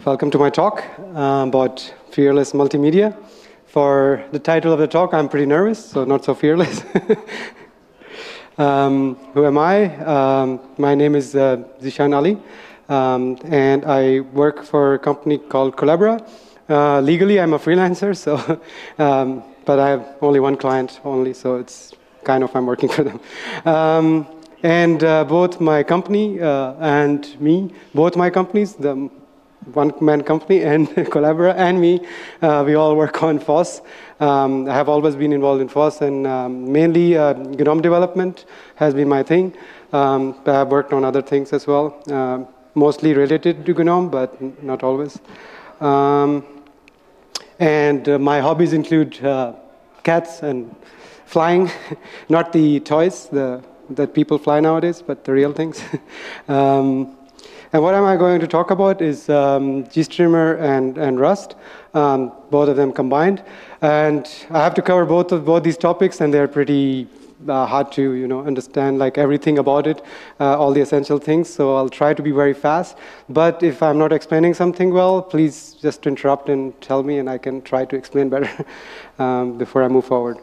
Welcome to my talk about fearless multimedia. For the title of the talk, I'm pretty nervous, so not so fearless. Who am I? My name is Zishan Ali, and I work for a company called Collabora. Legally, I'm a freelancer, so but I have only one client only, so it's kind of I'm working for them. And both my company and me, both my companies, the one-man company and Collabora and me, we all work on FOSS. I have always been involved in FOSS, and mainly GNOME development has been my thing. But I've worked on other things as well, mostly related to GNOME, but not always. And my hobbies include cats and flying, not the toys that people fly nowadays, but the real things. And what am I going to talk about is GStreamer and Rust, both of them combined. And I have to cover both these topics, and they're pretty hard to understand, like everything about it, all the essential things. So I'll try to be very fast. But if I'm not explaining something well, please just interrupt and tell me, and I can try to explain better before I move forward.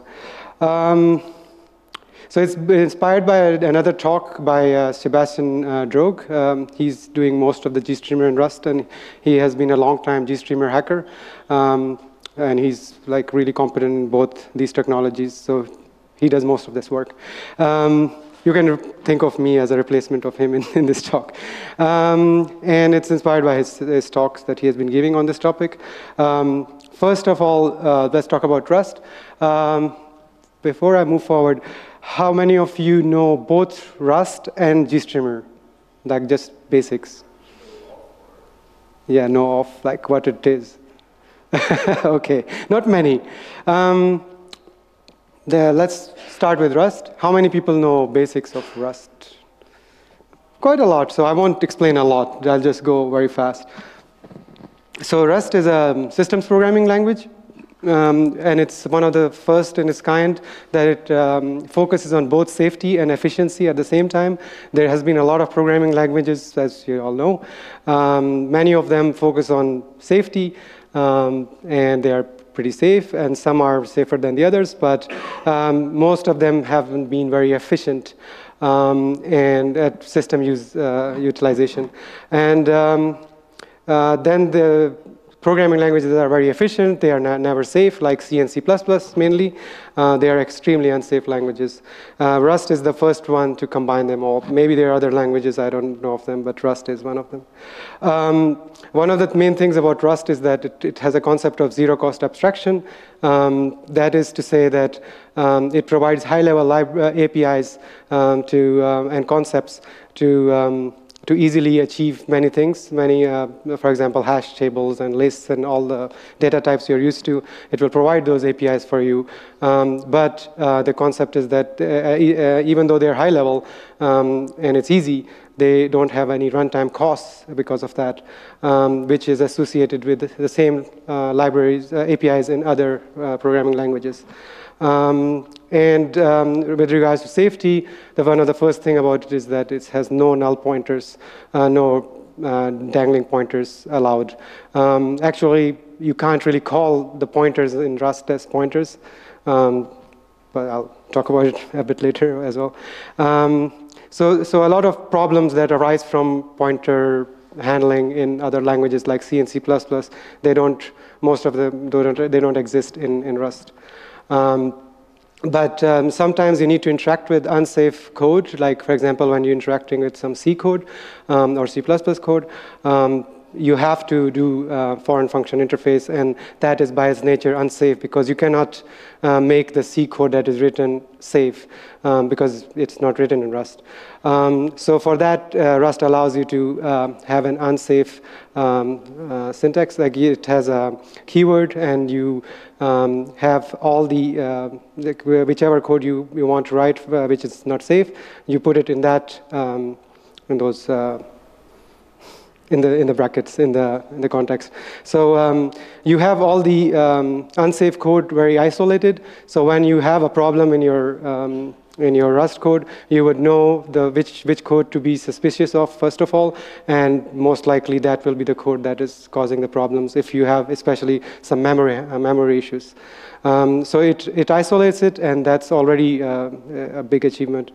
So it's inspired by another talk by Sebastian Droog. He's doing most of the GStreamer and Rust, and he has been a long-time GStreamer hacker. And he's like really competent in both these technologies, so he does most of this work. You can think of me as a replacement of him in this talk. And it's inspired by his talks that he has been giving on this topic. First of all, let's talk about Rust. Before I move forward, how many of you know both Rust and GStreamer? Like just basics? Yeah, know of like what it is. Okay, not many. Let's start with Rust. How many people know basics of Rust? Quite a lot, so I won't explain a lot. I'll just go very fast. So Rust is a systems programming language. And it's one of the first in its kind that it focuses on both safety and efficiency at the same time. There has been a lot of programming languages, as you all know. Many of them focus on safety, and they are pretty safe, and some are safer than the others, but most of them haven't been very efficient and at system utilization. And then the programming languages are very efficient. They are never safe, like C and C++ mainly. They are extremely unsafe languages. Rust is the first one to combine them all. Maybe there are other languages, I don't know of them, but Rust is one of them. One of the main things about Rust is that it has a concept of zero-cost abstraction. That is to say that it provides high-level APIs and concepts to easily achieve many things, for example, hash tables and lists and all the data types you're used to. It will provide those APIs for you. But the concept is that even though they're high level and it's easy, they don't have any runtime costs because of that, which is associated with the same libraries, APIs in other programming languages. And with regards to safety, one of the first thing about it is that it has no null pointers, no dangling pointers allowed. Actually, you can't really call the pointers in Rust as pointers, but I'll talk about it a bit later as well. So a lot of problems that arise from pointer handling in other languages like C and C++, most of them don't exist in Rust. But sometimes you need to interact with unsafe code, like, for example, when you're interacting with some C code or C++ code, you have to do foreign function interface, and that is by its nature unsafe because you cannot make the C code that is written safe because it's not written in Rust. So for that, Rust allows you to have an unsafe syntax. Like it has a keyword, and you have all the whichever code you want to write, which is not safe, you put it in that in those. In the brackets, in the context. So you have all the unsafe code very isolated. So when you have a problem in your in your Rust code, you would know which code to be suspicious of, first of all, and most likely that will be the code that is causing the problems if you have especially some memory issues. So it isolates it, and that's already a big achievement.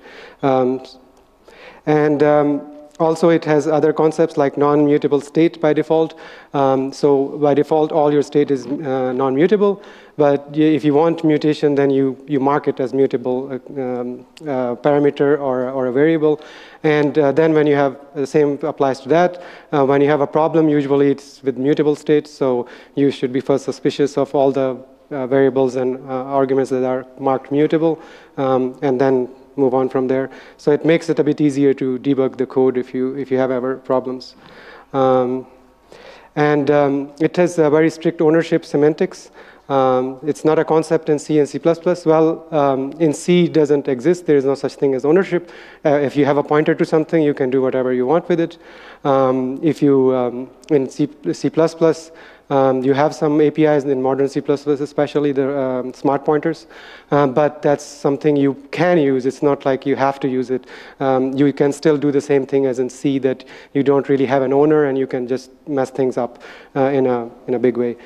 Also, it has other concepts like non-mutable state by default. So by default, all your state is non-mutable. But if you want mutation, then you mark it as mutable parameter or a variable. And then when you have, the same applies to that. When you have a problem, usually it's with mutable states. So you should be first suspicious of all the variables and arguments that are marked mutable, and then move on from there. So it makes it a bit easier to debug the code if you have ever problems. It has a very strict ownership semantics. It's not a concept in C and C++. Well, in C it doesn't exist. There is no such thing as ownership. If you have a pointer to something, you can do whatever you want with it. If you, in C++, you have some APIs in modern C++, especially the smart pointers, but that's something you can use. It's not like you have to use it. You can still do the same thing as in C, that you don't really have an owner and you can just mess things up in a big way.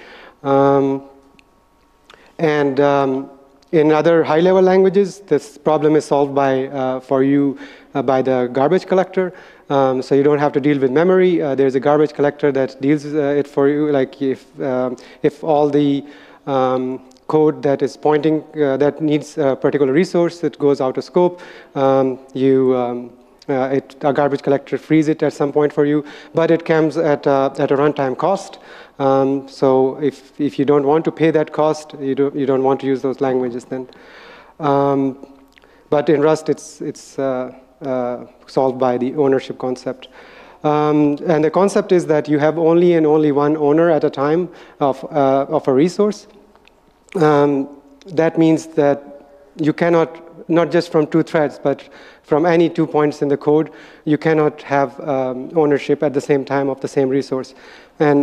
In other high-level languages, this problem is solved for you by the garbage collector. So you don't have to deal with memory. There's a garbage collector that deals it for you. Like if all the code that is pointing, that needs a particular resource, it goes out of scope, a garbage collector frees it at some point for you, but it comes at a runtime cost. So if you don't want to pay that cost, you don't want to use those languages then. But in Rust, it's solved by the ownership concept. And the concept is that you have only and only one owner at a time of a resource. That means that you cannot, not just from two threads, but from any 2 points in the code, you cannot have ownership at the same time of the same resource. And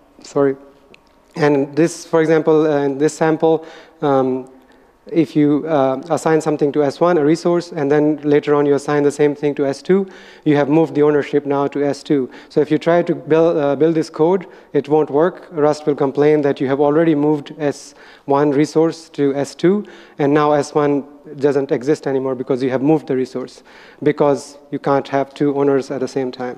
this, for example, in this sample, if you assign something to S1, a resource, and then later on you assign the same thing to S2, you have moved the ownership now to S2. So if you try to build this code, it won't work. Rust will complain that you have already moved S1 resource to S2, and now S1 doesn't exist anymore because you have moved the resource, because you can't have two owners at the same time.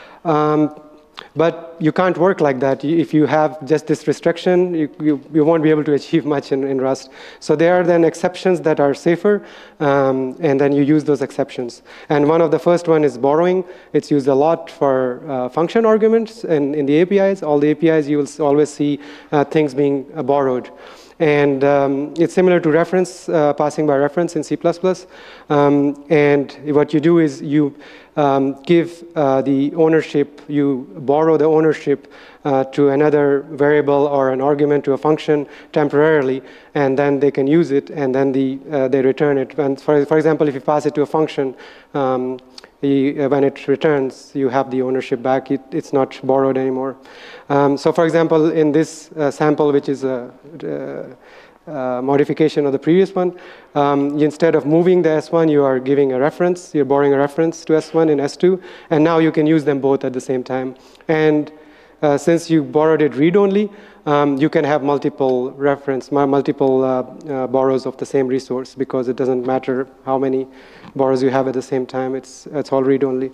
But you can't work like that. If you have just this restriction, you won't be able to achieve much in Rust. So there are then exceptions that are safer, and then you use those exceptions. And one of the first one is borrowing. It's used a lot for function arguments in the APIs. All the APIs, you will always see things being borrowed. And it's similar to reference, passing by reference in C++. And what you do is you give the ownership, you borrow the ownership to another variable or an argument to a function temporarily, and then they can use it, and then they return it. And for example, if you pass it to a function, when it returns, you have the ownership back. It's not borrowed anymore. So for example, in this sample, which is a modification of the previous one, instead of moving the S1, you are giving a reference. You're borrowing a reference to S1 and S2, and now you can use them both at the same time. And since you borrowed it read-only, you can have multiple borrows of the same resource, because it doesn't matter how many borrows you have at the same time. It's all read-only.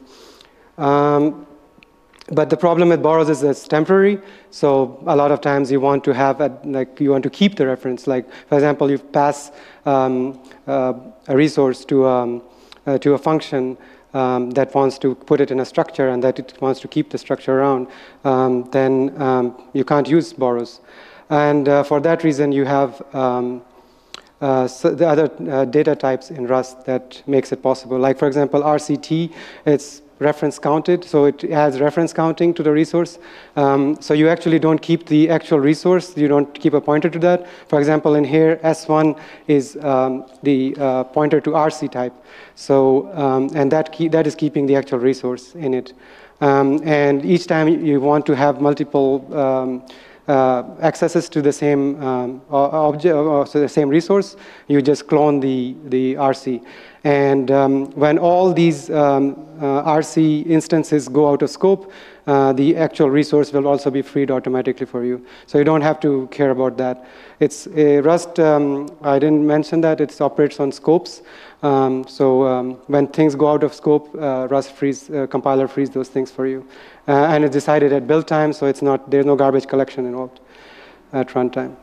But the problem with borrows is that it's temporary. So a lot of times you want to have you want to keep the reference. Like for example, you pass a resource to a function that wants to put it in a structure, and that it wants to keep the structure around, then you can't use borrows. And for that reason, you have so the other data types in Rust that makes it possible. Like for example, RCT, it's reference counted, so it adds reference counting to the resource. So you actually don't keep the actual resource, you don't keep a pointer to that. For example, in here, S1 is the pointer to RC type. So, and that is keeping the actual resource in it. And each time you want to have multiple accesses to the same object, or so the same resource, you just clone the RC. And when all these RC instances go out of scope, the actual resource will also be freed automatically for you. So you don't have to care about that. It's Rust, I didn't mention that, it operates on scopes. When things go out of scope, Rust compiler frees those things for you. And it's decided at build time, so there's no garbage collection involved at runtime.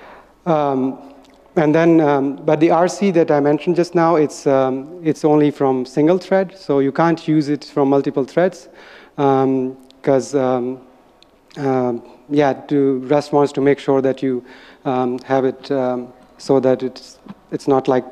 And then, but the RC that I mentioned just now, it's only from single thread, so you can't use it from multiple threads, because Rust wants to make sure that you have it so that it's not like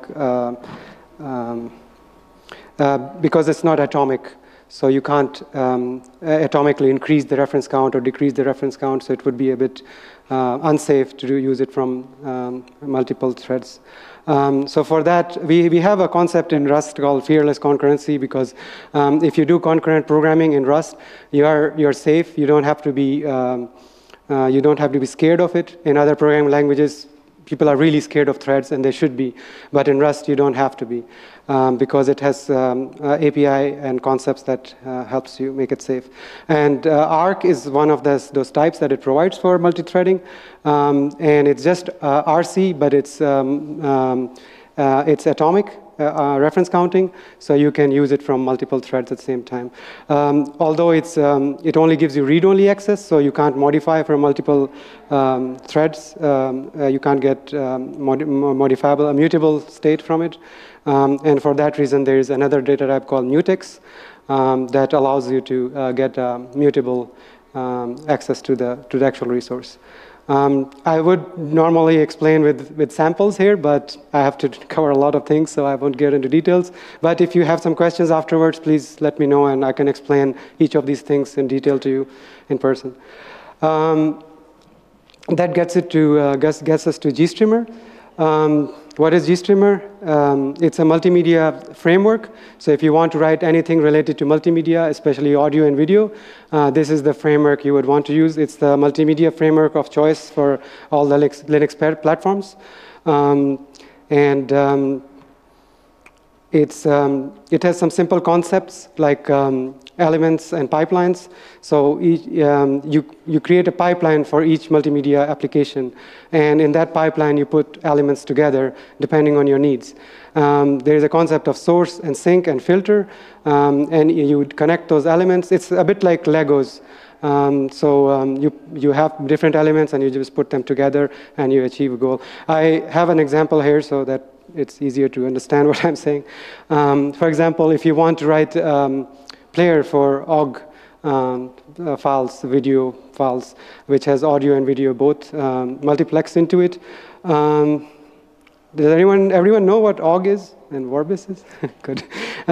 because it's not atomic. So you can't atomically increase the reference count or decrease the reference count, so it would be a bit unsafe to use it from multiple threads. So for that, we have a concept in Rust called fearless concurrency, because if you do concurrent programming in Rust, you're safe. You don't have to be scared of it. In other programming languages, people are really scared of threads, and they should be. But in Rust, you don't have to be, because it has API and concepts that helps you make it safe. And Arc is one of those types that it provides for multi-threading. And it's just RC, but it's atomic reference counting, so you can use it from multiple threads at the same time. Although it only gives you read-only access, so you can't modify from multiple threads. You can't get modifiable, a mutable state from it. And for that reason, there is another data type called mutex that allows you to get mutable access to the actual resource. I would normally explain with samples here, but I have to cover a lot of things, so I won't get into details. But if you have some questions afterwards, please let me know, and I can explain each of these things in detail to you in person. That gets us to GStreamer. What is GStreamer? It's a multimedia framework. So if you want to write anything related to multimedia, especially audio and video, this is the framework you would want to use. It's the multimedia framework of choice for all the Linux platforms. It has some simple concepts like elements and pipelines. So you create a pipeline for each multimedia application. And in that pipeline, you put elements together depending on your needs. There is a concept of source and sink and filter. And you would connect those elements. It's a bit like Legos. You have different elements, and you just put them together, and you achieve a goal. I have an example here so that it's easier to understand what I'm saying. For example, if you want to write player for OGG files, video files, which has audio and video both multiplexed into it. Does everyone know what OGG is and Vorbis is? Good.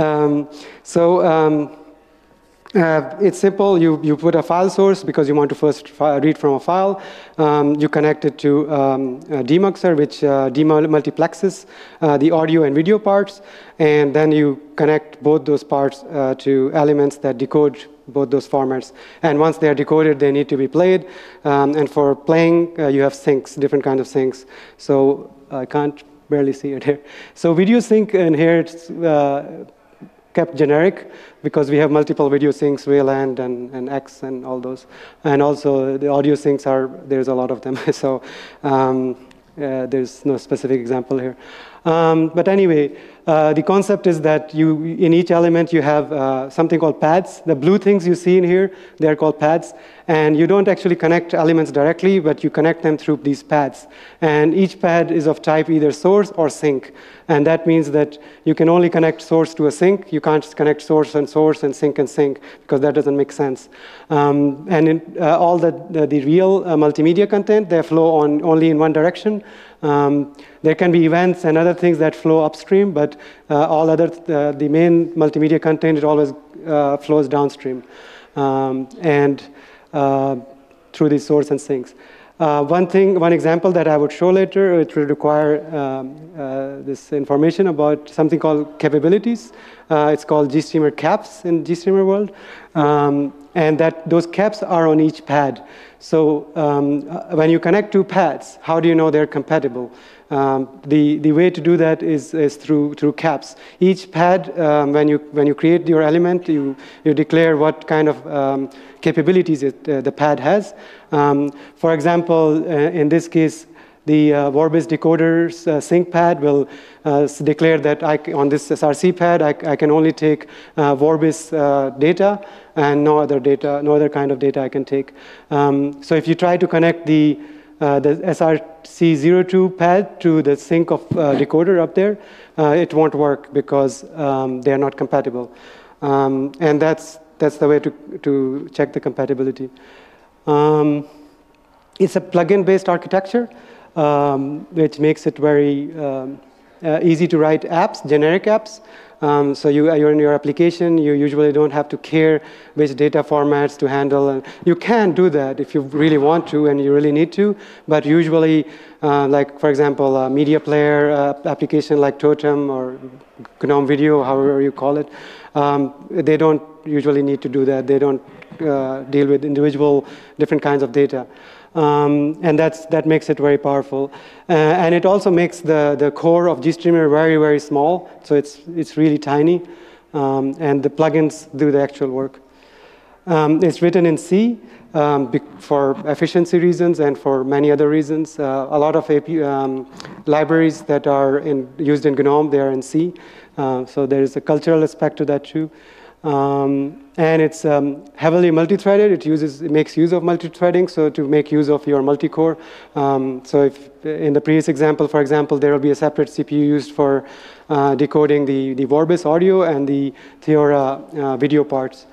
It's simple. You put a file source because you want to first read from a file. You connect it to a demuxer, which demultiplexes the audio and video parts. And then you connect both those parts to elements that decode both those formats. And once they are decoded, they need to be played. And for playing, you have syncs, different kinds of syncs. So I can't barely see it here. So video sync in here, it's kept generic because we have multiple video syncs, VLAN and X and all those. And also the audio syncs there's a lot of them. So there's no specific example here. But anyway, the concept is that in each element you have something called paths. The blue things you see in here, they're called paths. And you don't actually connect elements directly, but you connect them through these paths. And each path is of type either source or sink. And that means that you can only connect source to a sink. You can't connect source and sink, because that doesn't make sense. And in all the real multimedia content, they flow only in one direction. There can be events and other things that flow upstream, but the main multimedia content, it always flows downstream through the source and sinks. One example that I would show later, it will require this information about something called capabilities. It's called GStreamer caps in GStreamer world. and that those caps are on each pad. So when you connect two pads, how do you know they're compatible? The way to do that is through caps. Each pad, when you create your element, you declare what kind of capabilities the pad has. For example, in this case, the Vorbis decoder's sync pad will declare that on this SRC pad, I can only take Vorbis data and no other kind of data I can take. So if you try to connect the SRC02 pad to the sync of decoder up there, it won't work because they are not compatible. And that's the way to check the compatibility. It's a plugin-based architecture, which makes it very easy to write apps, generic apps. So you're in your application, you usually don't have to care which data formats to handle. And you can do that if you really want to and you really need to, but usually, like for example, a media player application like Totem or GNOME Video, however you call it, they don't usually need to do that. They don't deal with individual different kinds of data. And that makes it very powerful. And it also makes the core of GStreamer very, very small. So it's really tiny. And the plugins do the actual work. It's written in C for efficiency reasons and for many other reasons. A lot of libraries that are used in GNOME, they are in C. So there is a cultural aspect to that too. And it's heavily multi-threaded. It makes use of multi-threading, so to make use of your multi-core. So if in the previous example, for example, there will be a separate CPU used for decoding the Vorbis audio and the Theora video parts.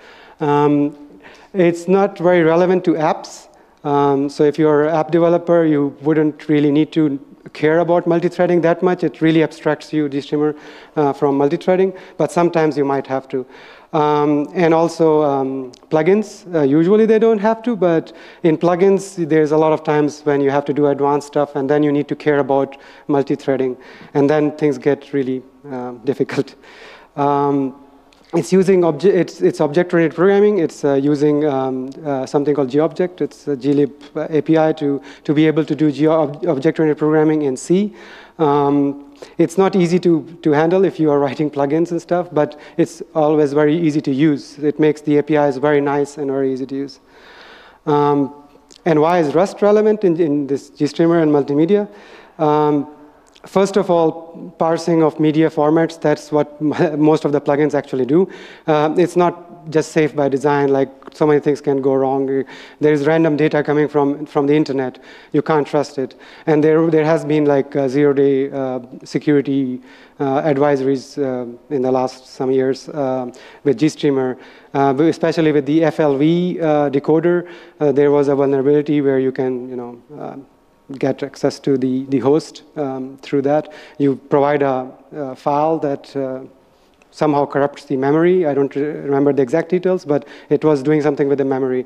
It's not very relevant to apps. So if you're an app developer, you wouldn't really need to care about multi-threading that much. It really abstracts you, GStreamer, from multi-threading, but sometimes you might have to. And also plugins, usually they don't have to, but in plugins, there's a lot of times when you have to do advanced stuff, and then you need to care about multi-threading, and then things get really difficult. It's using it's object-oriented programming. It's using something called GObject. It's a glib API to be able to do object-oriented programming in C. It's not easy to handle if you are writing plugins and stuff, but it's always very easy to use. It makes the APIs very nice and very easy to use. And why is Rust relevant in this GStreamer and multimedia? First of all, parsing of media formats, that's what most of the plugins actually do. It's not just safe by design, like so many things can go wrong. There is random data coming from the internet. You can't trust it. And there has been like zero-day security advisories in the last some years with GStreamer, especially with the FLV decoder. There was a vulnerability where you can, get access to the host through that. You provide a file that somehow corrupts the memory. I don't remember the exact details, but it was doing something with the memory.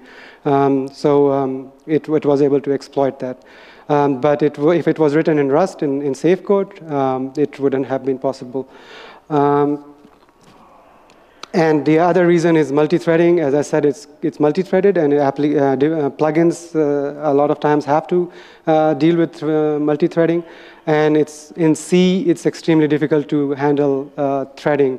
So it was able to exploit that. But if it was written in Rust, in safe code, it wouldn't have been possible. And the other reason is multi-threading. As I said, it's multi-threaded, and plugins a lot of times have to deal with multi-threading. And it's in C, it's extremely difficult to handle threading.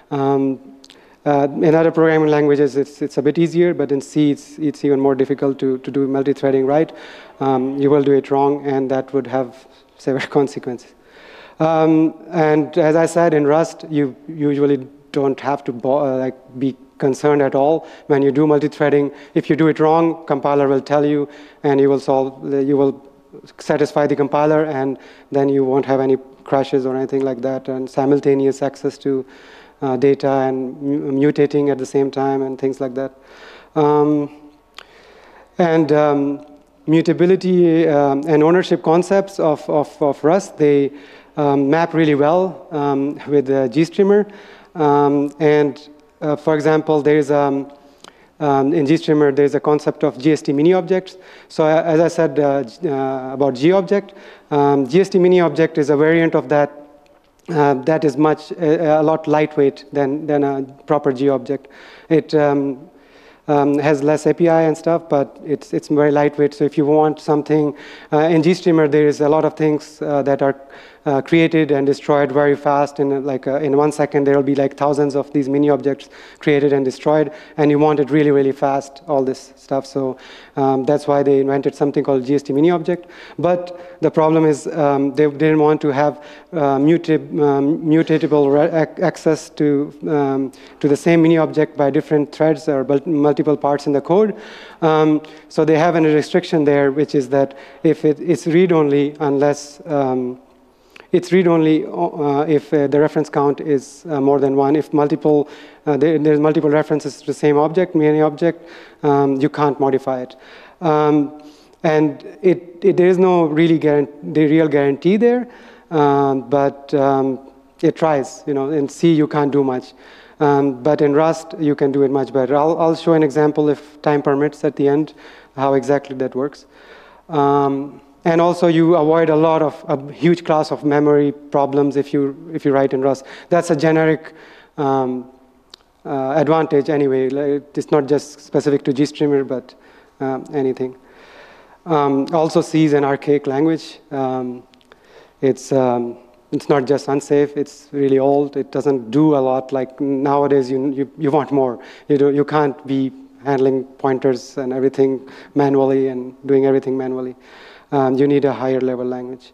In other programming languages, it's a bit easier, but in C, it's even more difficult to do multi-threading right. You will do it wrong, and that would have severe consequences. And as I said, in Rust, you usually don't have to be concerned at all when you do multi-threading. If you do it wrong, compiler will tell you, and you will satisfy the compiler, and then you won't have any crashes or anything like that, and simultaneous access to data and mutating at the same time and things like that. Mutability and ownership concepts of Rust, they map really well with GStreamer. For example, there is in GStreamer, there is a concept of GST mini objects. So as I said about GObject, GST mini object is a variant of that that is a lot lightweight than a proper GObject. has less API and stuff, but it's very lightweight. So if you want something, in GStreamer, there is a lot of things that are created and destroyed very fast. In 1 second, there will be like thousands of these mini objects created and destroyed, and you want it really, really fast, all this stuff. So that's why they invented something called GST mini object. But the problem is they didn't want to have mutatable access to the same mini object by different threads or multiple parts in the code. So they have a restriction there, which is that if it's read-only unless it's read-only if the reference count is more than 1. If there's multiple references to the same object, mini object, you can't modify it. And there is no real guarantee there, but it tries. In C, you can't do much. But in Rust, you can do it much better. I'll show an example, if time permits, at the end, how exactly that works. And also, you avoid a huge class of memory problems if you write in Rust. That's a generic advantage anyway. It's not just specific to GStreamer, but anything. Also, C is an archaic language. It's not just unsafe. It's really old. It doesn't do a lot. Like nowadays, you want more. You can't be handling pointers and everything manually and doing everything manually. You need a higher level language.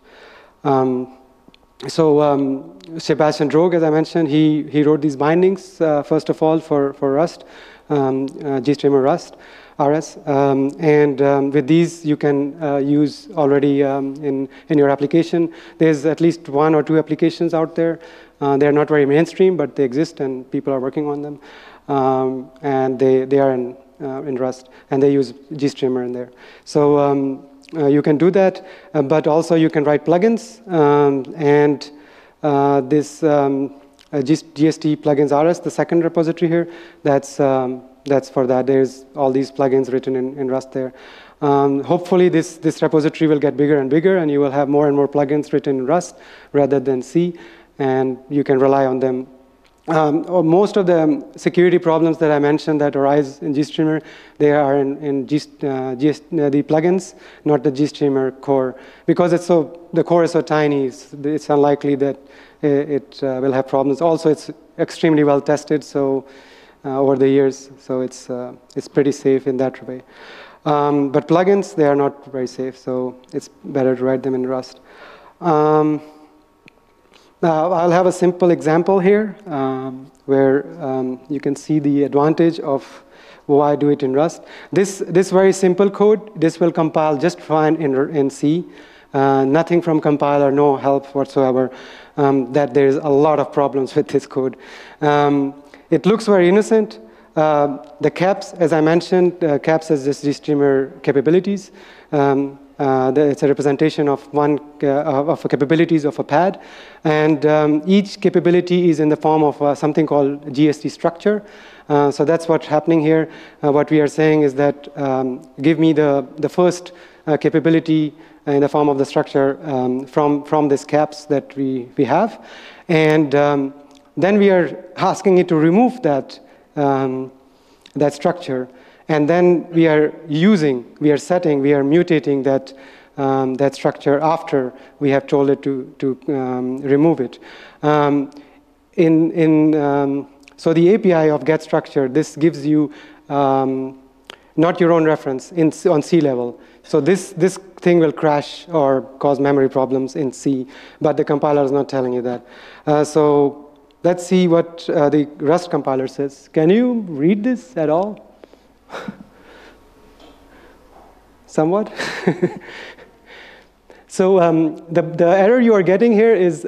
Sebastian Droege, as I mentioned, he wrote these bindings, first of all, for Rust, GStreamer Rust, RS. With these, you can use already in your application. There's at least 1 or 2 applications out there. They're not very mainstream, but they exist, and people are working on them. And they are in Rust, and they use GStreamer in there. So you can do that, but also you can write plugins, this GST plugins RS, the second repository here, that's for that. There's all these plugins written in Rust there. Hopefully this repository will get bigger and bigger, and you will have more and more plugins written in Rust rather than C, and you can rely on them. Most of the security problems that I mentioned that arise in GStreamer, they are in the plugins, not the GStreamer core. Because the core is so tiny, it's unlikely that it will have problems. Also, it's extremely well tested over the years, so it's pretty safe in that way. But plugins, they are not very safe, so it's better to write them in Rust. Now, I'll have a simple example here where you can see the advantage of why do it in Rust. This very simple code, this will compile just fine in C. Nothing from compiler, no help whatsoever. That there's a lot of problems with this code. It looks very innocent. The caps, as I mentioned, caps is just GStreamer capabilities. It's a representation of of capabilities of a pad, and each capability is in the form of something called GST structure. So that's what's happening here. What we are saying is that give me the first capability in the form of the structure from these caps that we have, and then we are asking it to remove that structure. And then we are mutating that structure after we have told it to remove it. So the API of get structure, this gives you not your own reference on C level. So this thing will crash or cause memory problems in C, but the compiler is not telling you that. So let's see what the Rust compiler says. Can you read this at all? Somewhat. So the error you are getting here is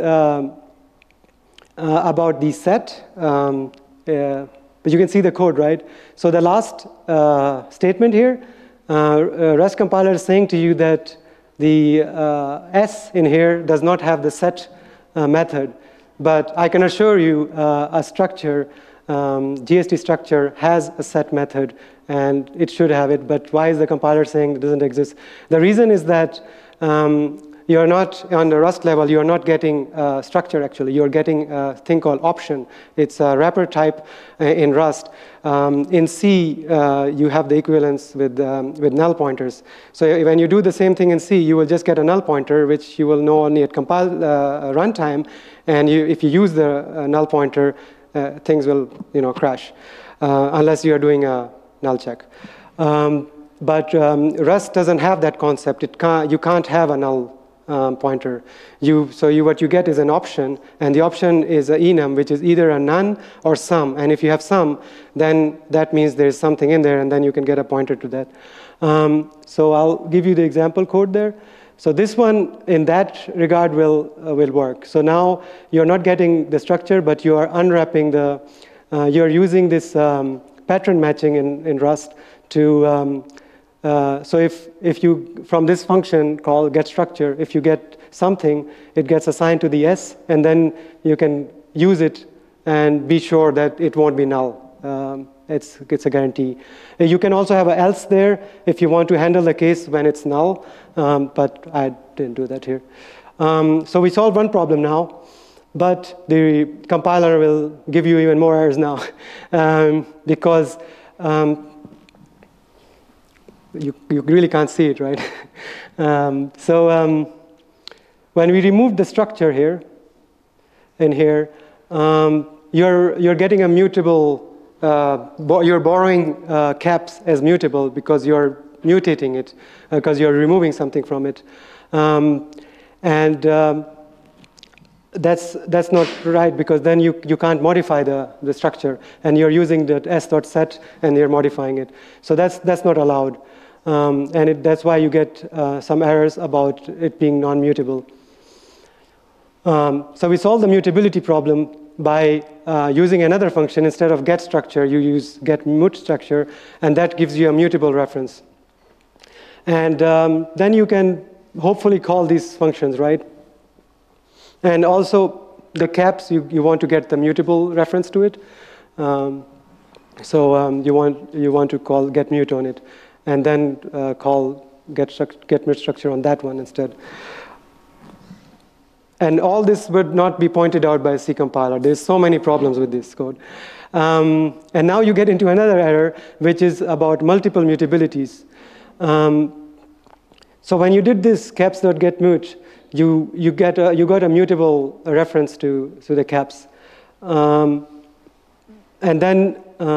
about the set. But you can see the code, right? So the last statement here, Rust compiler is saying to you that the S in here does not have the set method. But I can assure you a structure, GST structure, has a set method, and it should have it. But why is the compiler saying it doesn't exist? The reason is that you you're not, on the Rust level, you're not getting structure, actually. You're getting a thing called option. It's a wrapper type in Rust. In C, you have the equivalence with null pointers. So when you do the same thing in C, you will just get a null pointer, which you will know only at compile runtime. And if you use the null pointer, things will crash, unless you are doing a null check. But Rust doesn't have that concept. You can't have a null pointer. What you get is an option, and the option is an enum, which is either a none or some. And if you have some, then that means there's something in there, and then you can get a pointer to that. So I'll give you the example code there. So this one, in that regard, will work. So now you're not getting the structure, but you are unwrapping you're using this pattern matching in Rust to. So if you, from this function called getStructure, if you get something, it gets assigned to the S, and then you can use it and be sure that it won't be null. It's a guarantee. You can also have an else there if you want to handle the case when it's null, but I didn't do that here. So we solved one problem now, but the compiler will give you even more errors now because you really can't see it, right? When we removed the structure here, you're getting a mutable. You're borrowing caps as mutable because you're mutating it, because you're removing something from it, that's not right, because then you can't modify the structure, and you're using the s.set and you're modifying it. So that's not allowed. That's why you get some errors about it being non-mutable. So we solved the mutability problem by using another function. Instead of getStructure, you use getMutStructure, and that gives you a mutable reference. And then you can hopefully call these functions, right? And also the caps, you want to get the mutable reference to it. You want to call getMut on it, and then call getMutStructure on that one instead. And all this would not be pointed out by a C compiler. There's so many problems with this code. And now you get into another error, which is about multiple mutabilities. So when you did this caps.getMut, you got a mutable reference to the caps. And then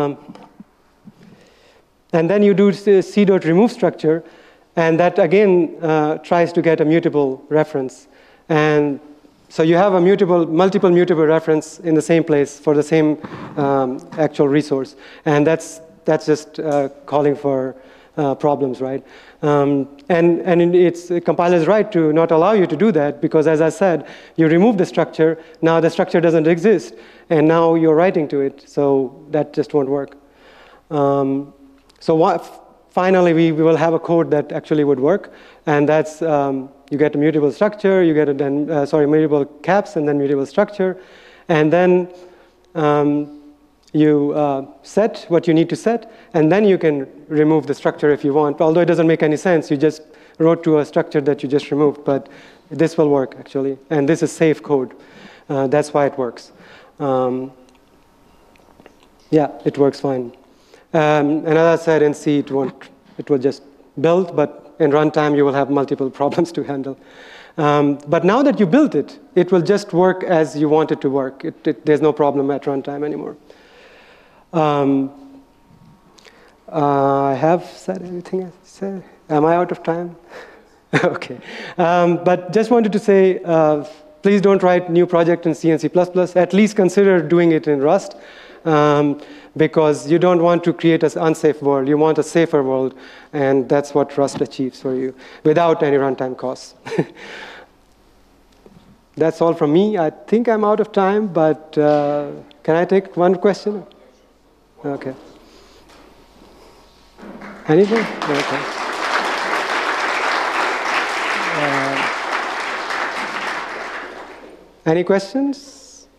you do c.remove structure, and that again tries to get a mutable reference. And so you have a multiple mutable reference in the same place for the same actual resource. And that's just calling for problems, right? The compiler is right to not allow you to do that, because as I said, you remove the structure, now the structure doesn't exist, and now you're writing to it, so that just won't work. Finally, we will have a code that actually would work, and that's you get a mutable structure, you get mutable caps, and then mutable structure, and then you set what you need to set, and then you can remove the structure if you want. Although it doesn't make any sense, you just wrote to a structure that you just removed, but this will work actually, and this is safe code. That's why it works. Yeah, it works fine. And as I said, in C, it will just build, but in runtime, you will have multiple problems to handle. But now that you built it, it will just work as you want it to work. There's no problem at runtime anymore. I have said everything I said. Am I out of time? Okay. But just wanted to say, please don't write new project in C and C++. At least consider doing it in Rust. Because you don't want to create an unsafe world. You want a safer world, and that's what Rust achieves for you without any runtime costs. That's all from me. I think I'm out of time, but can I take one question? Okay. Anything? Okay. Any questions?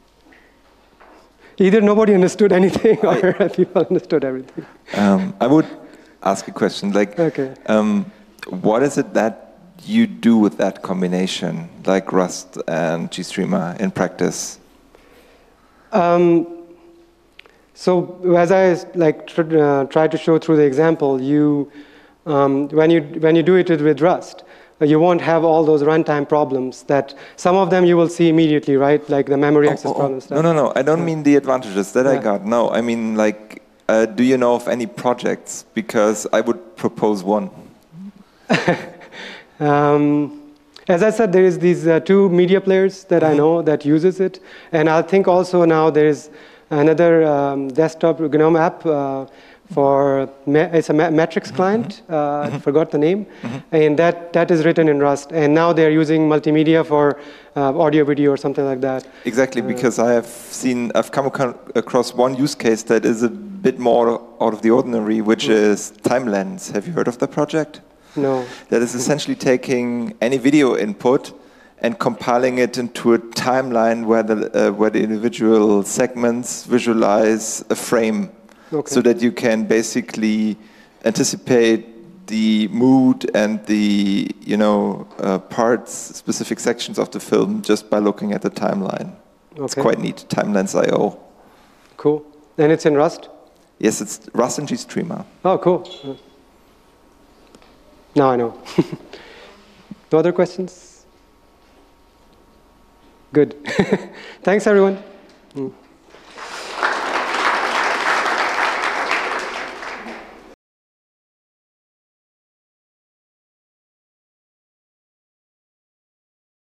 Either nobody understood anything or people understood everything. I would ask a question. Like, okay. What is it that you do with that combination, like Rust and GStreamer in practice? So as I try to show through the example, when you do it with Rust, you won't have all those runtime problems that some of them you will see immediately, right? Like the memory access problems. No. I don't mean the advantages that I got. No, I mean like, do you know of any projects? Because I would propose one. As I said, there is these two media players that I know that uses it, and I think also now there is another desktop GNOME app it's a metrics client. I forgot the name, and that is written in Rust. And now they're using multimedia for audio, video, or something like that. Exactly, because I've come across one use case that is a bit more out of the ordinary, which is TimeLens. Have you heard of the project? No. That is essentially taking any video input and compiling it into a timeline where the individual segments visualize a frame. Okay. So that you can basically anticipate the mood and the parts, specific sections of the film just by looking at the timeline. Okay. It's quite neat. TimeLens.io. Cool. And it's in Rust? Yes, it's Rust and GStreamer. Oh, cool. Now I know. No other questions? Good. Thanks, everyone.